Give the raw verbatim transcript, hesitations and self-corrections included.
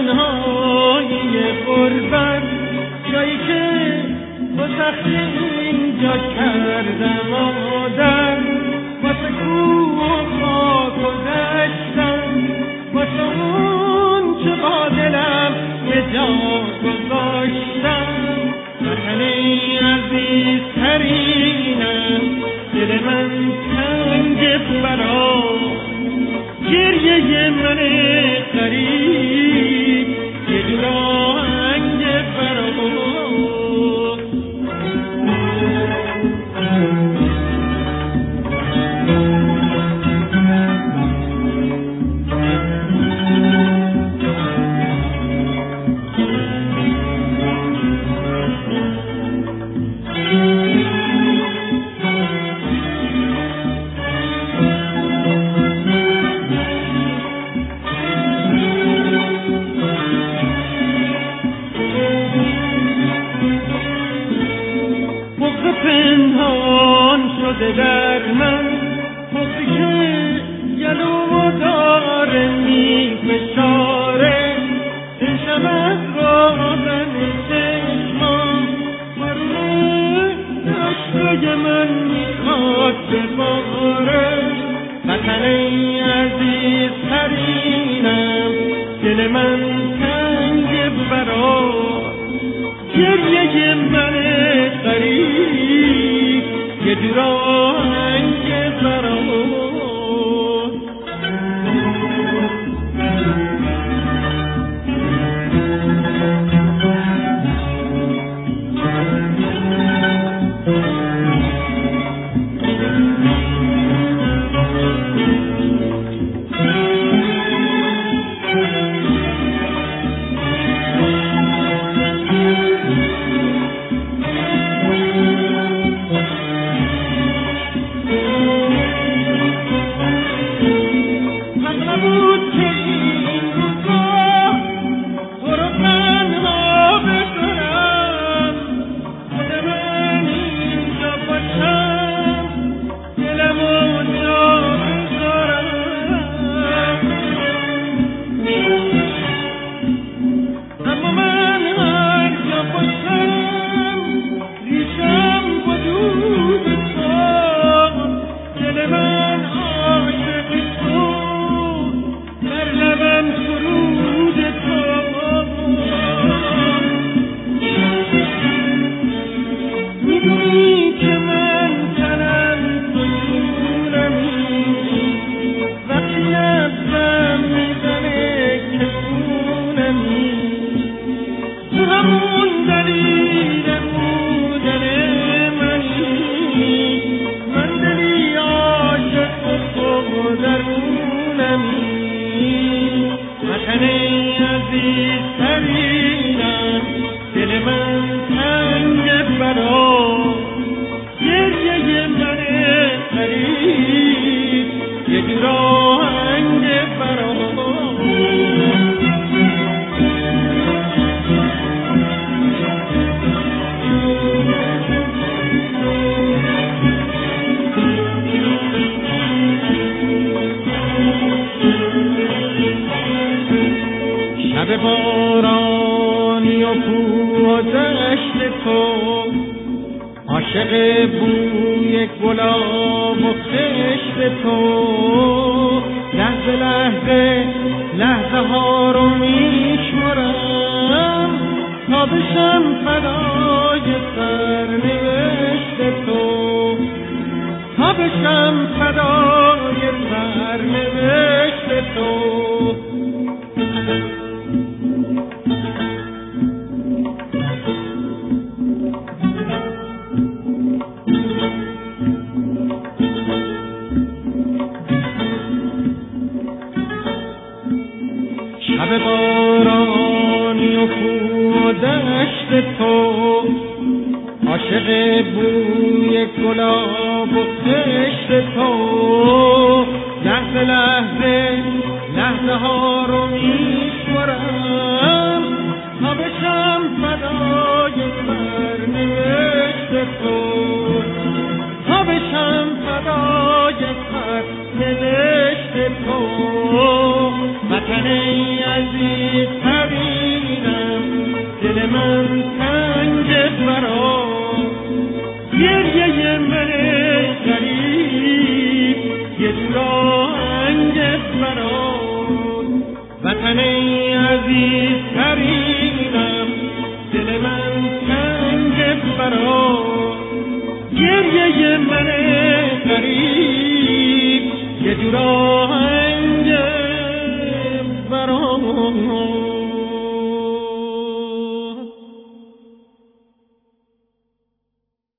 تنهایی غربت، جایی که با سختی اینجا کردم آدم، واسه کوه و خاک و دشتم، واسه اون چه با دلم به جا گذاشتم. وطنی عزیز ترینم، دل من تنگ برات، گریه من غریب یه جور آهنگ برات. پنهان شده در من، بغضی که گلومو داره میفشاره، دلشم از راهن چشمام مرونه عشقای من میخواد بباره. وطن عزیز ترینم، دل من تنگ برات، گریه من غریب یه جور آهنگ برات. شب بارانی و کوه و دشت تو، عاشق بوی گلاب و خشت تو، لحظه لحظه لحظه ها رو میشمرم تا بشم فدای سرنوشت تو، تا بشم فدای سرنوشت تو. شب بارانی و کوه و دشت تو، عاشق بوی گلاب و خشت تو، لحظه لحظه لحظه ها رو میشمرم تا بشم فدای سرنوشت تو، تا بشم فدای سرنوشت تو. وطن عزیز من غریب یه جور آهنگت برات وطن عزیز ترینم دل من تنگت برات گریه من غریب یه جور